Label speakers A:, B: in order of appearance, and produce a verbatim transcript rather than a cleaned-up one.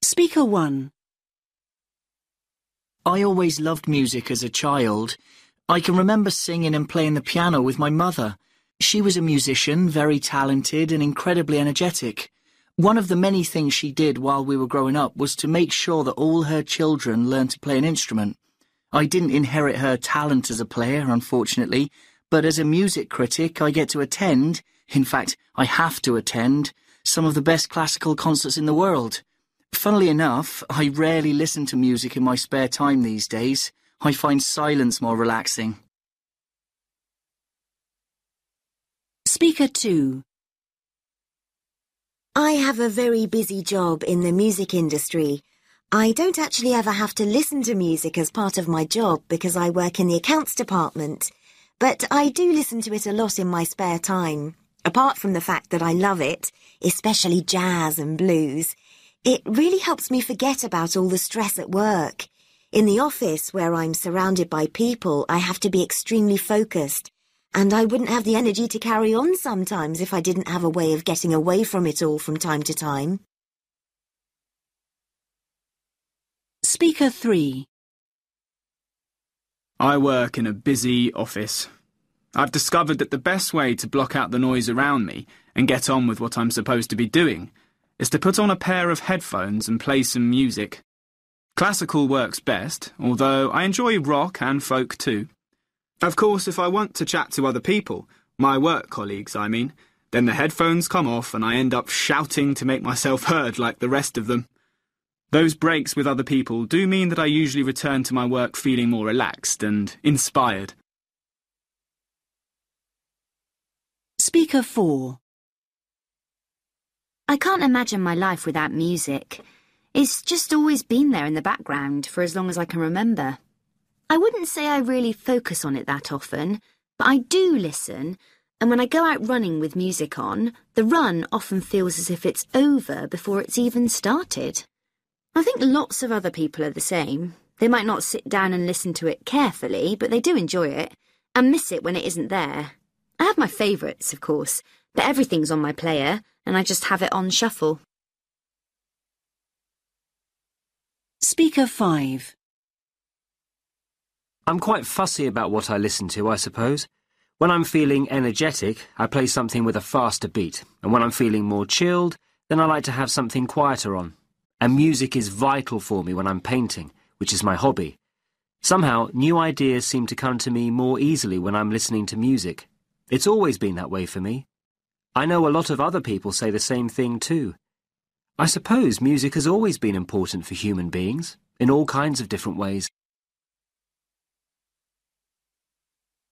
A: Speaker one.
B: I always loved music as a child. I can remember singing and playing the piano with my mother. She was a musician, very talented and incredibly energetic. One of the many things she did while we were growing up was to make sure that all her children learned to play an instrument. I didn't inherit her talent as a player, unfortunately, but as a music critic I get to attend, in fact I have to attend, some of the best classical concerts in the world. Funnily enough, I rarely listen to music in my spare time these days. I find silence more relaxing.
A: Speaker two.
C: I have a very busy job in the music industry. I don't actually ever have to listen to music as part of my job because I work in the accounts department, but I do listen to it a lot in my spare time. Apart from the fact that I love it, especially jazz and blues, it really helps me forget about all the stress at work. In the office, where I'm surrounded by people, I have to be extremely focused, and I wouldn't have the energy to carry on sometimes if I didn't have a way of getting away from it all from time to time.
A: Speaker three.
D: I work in a busy office. I've discovered that the best way to block out the noise around me and get on with what I'm supposed to be doing is to put on a pair of headphones and play some music. Classical works best, although I enjoy rock and folk too. Of course, if I want to chat to other people, my work colleagues, I mean, then the headphones come off and I end up shouting to make myself heard like the rest of them. Those breaks with other people do mean that I usually return to my work feeling more relaxed and inspired.
A: Speaker four.
E: I can't imagine my life without music. It's just always been there in the background for as long as I can remember. I wouldn't say I really focus on it that often, but I do listen, and when I go out running with music on, the run often feels as if it's over before it's even started. I think lots of other people are the same. They might not sit down and listen to it carefully, but they do enjoy it, and miss it when it isn't there. I have my favourites, of course, but everything's on my player, and I just have it on shuffle.
A: Speaker five.
F: I'm quite fussy about what I listen to, I suppose. When I'm feeling energetic, I play something with a faster beat, and when I'm feeling more chilled, then I like to have something quieter on. And music is vital for me when I'm painting, which is my hobby. Somehow, new ideas seem to come to me more easily when I'm listening to music. It's always been that way for me. I know a lot of other people say the same thing too. I suppose music has always been important for human beings, in all kinds of different ways.